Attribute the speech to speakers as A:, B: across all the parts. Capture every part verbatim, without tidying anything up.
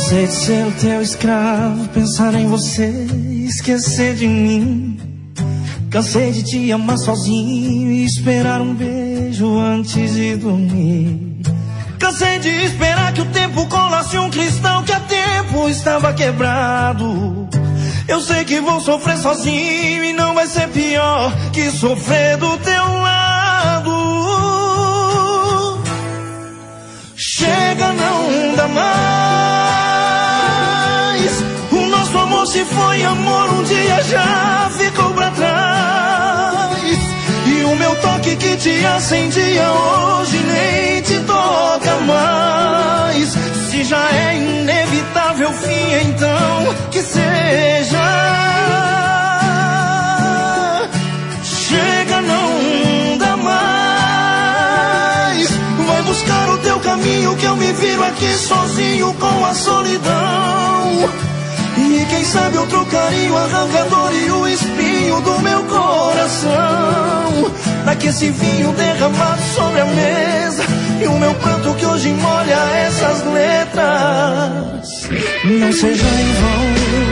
A: Cansei de ser o teu escravo, pensar em você, esquecer de mim. Cansei de te amar sozinho e esperar um beijo antes de dormir. Cansei de esperar que o tempo colasse um cristal que há tempo estava quebrado. Eu sei que vou sofrer sozinho e não vai ser pior que sofrer do teu lado. Chega, não dá mais. O nosso amor se foi, amor, um dia já ficou pra trás. E o meu toque que te acendia hoje nem te toca mais. Se já é inevitável o fim, então que seja. Chega, não dá mais. Vai buscar o teu caminho que eu me viro aqui sozinho com a solidão. E quem sabe outro carinho arrancador e o espinho do meu coração. Pra que esse vinho derramado sobre a mesa e o meu pranto que hoje molha essas letras não seja em vão.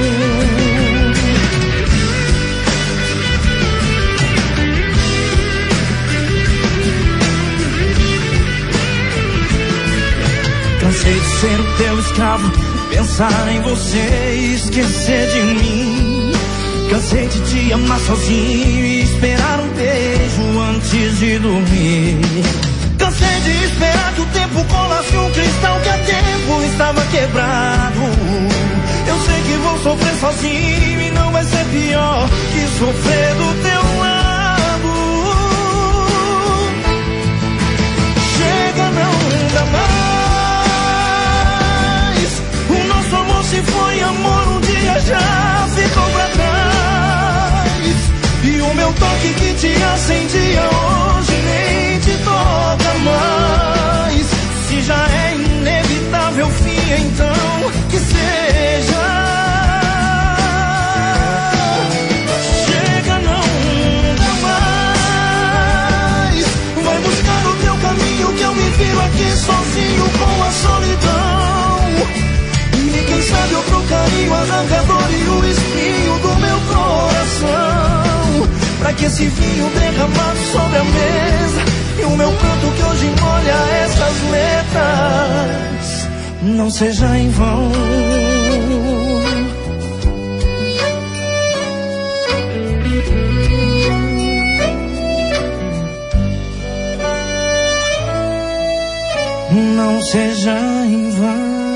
A: Cansei de ser o teu escravo, pensar em você e esquecer de mim. Cansei de te amar sozinho e esperar um beijo antes de dormir. Cansei de esperar que o tempo colasse um cristal que há tempo estava quebrado. Eu sei que vou sofrer sozinho e não vai ser pior que sofrer do teu lado. Chega, não dá mais. O nosso amor se foi, amor, um dia já ficou pra trás. E o meu toque que te acendia hoje nem te toca mais. Se já é inevitável o fim, então que seja. Chega, não dá mais. Vai buscar o teu caminho que eu me viro aqui sozinho com a solidão. E quem sabe outro carinho arrancador e o espinho do meu coração. Pra que esse vinho derramado sobre a mesa e o meu pranto que hoje molha essas letras não seja em vão. Não seja em vão.